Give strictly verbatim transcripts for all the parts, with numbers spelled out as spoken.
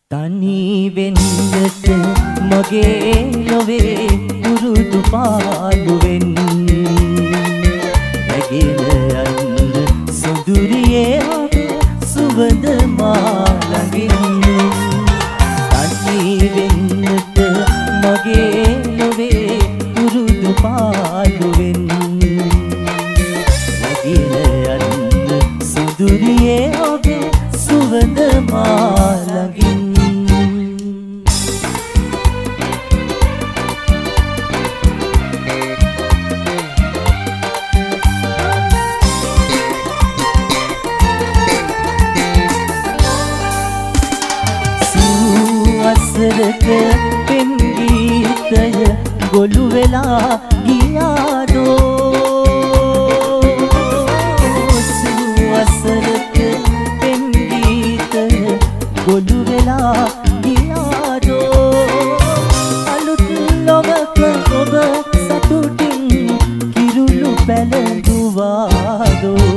තනි වෙන්නට මගේ ලොවේ පුරුදු පාළුවෙන් නැගෙන යන්න සොඳුරියේ ඔබ සුවඳ මා ළඟින් තනි වෙන්නට මගේ ලොවේ පුරුදු පාළුවෙන් නැගෙන යන්න සොඳුරියේ ඔබ සුවඳ මා ළඟින් අසරක පෙම් ගීතය ගොළු වෙලා ගියාදෝ අසරක පෙම් ගීතය ගොළු වෙලා ගියාදෝ අලුත් ලොවක ඔබ සතුටින් කිරුළු පැලඳුවාදෝ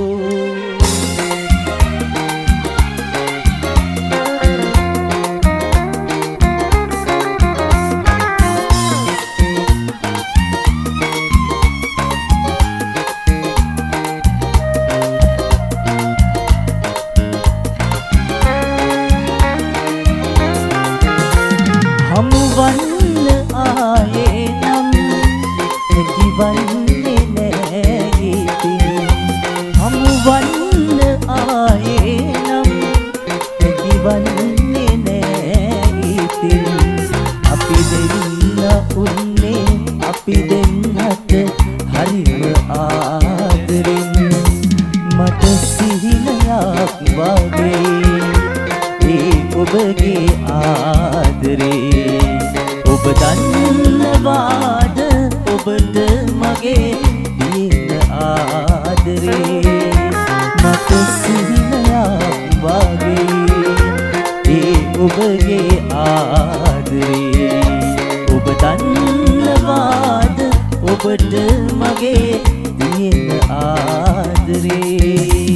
හමුවන්න ආයේ නම් හැකිවන්නේ නෑ ඉතින් හමුවන්න ආයේ නම් හැකිවන්නේ නෑ ඉතින් අපි දෙන්න උන්නේ අපි දෙන්නට හරිම ආදරෙන් මට සිහිනයක් වගේ ඒ ඔබගේ ආදරේ ඔබ දන්නවාද ඔබට මගේ තියෙන ආදරේ මට සිහිනයක් වගේ ඒ ඔබගේ ආදරේ ඔබ දන්නවාද ඔබට මගේ තියෙන ආදරේ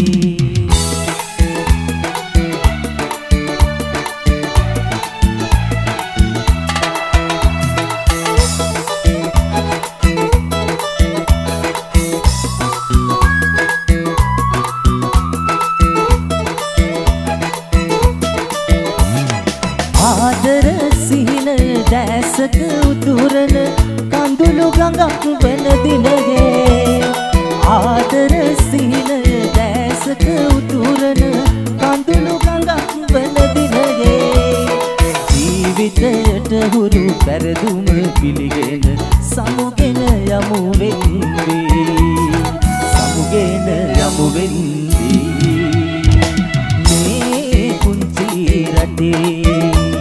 ආදර සිහින දැසක උතුරන කඳුළු ගඟක් වන දිනගේ ආදර සිහින දැසක උතුරන කඳුළු ගඟක් වන දිනගේ ජීවිතයට හුරු පෙරදුම පිළිගෙන සමුගෙන යමු වෙන්නේ සමුගෙන යමු වෙන්නේ මේ කුංචි රටේ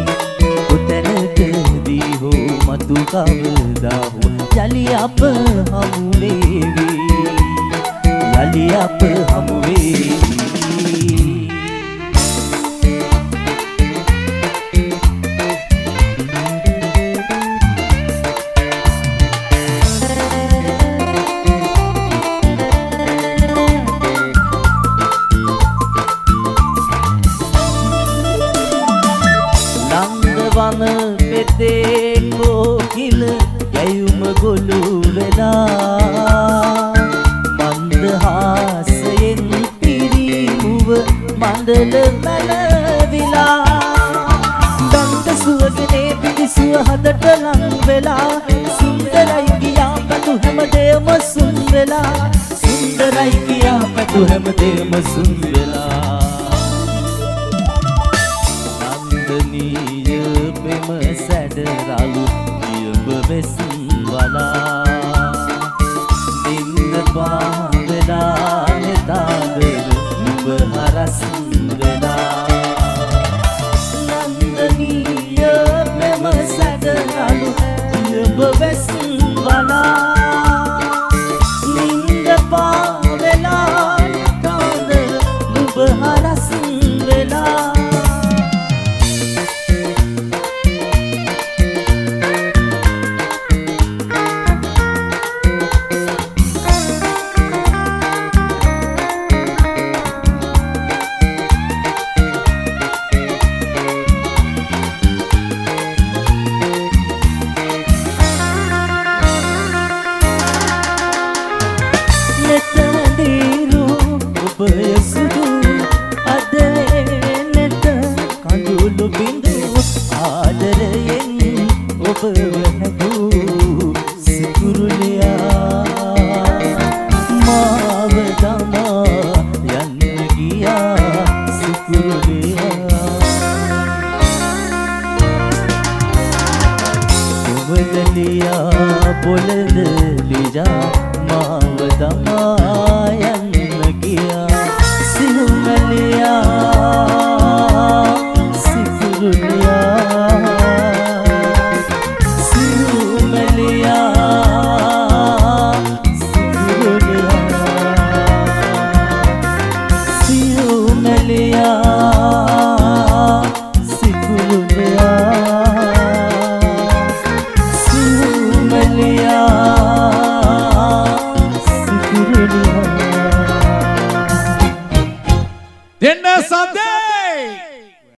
මතු කවදා හෝ යලි අප හමු වේවි යලි අප හමු වේවි නන්දවන පෙතේ කොකිල යයුම ගොළු වෙලා මන්දහාසයෙන් පිරිමුව මණ්ඩල මැලවිලා දන්ත සුවගනේ පිරිසුව හදට ලං වෙලා සුන්දරයි කියා පැතු හැමදේම සුන් වෙලා සුන්දරයි කියා පැතු හැමදේම සුන් වෙලා නන්දනීය පෙම සැඩරලු නියඹ වෙසන් වලා නින්න පාවෙලා නෙතාදර නුඹ හරස් වෙලා නන්දනීය පෙම සැඩරලු නියඹ වෙසන් වලා නින්න පාවෙලා නෙතාදර නුඹ හරස් වෙලා පොළඳ ලිජා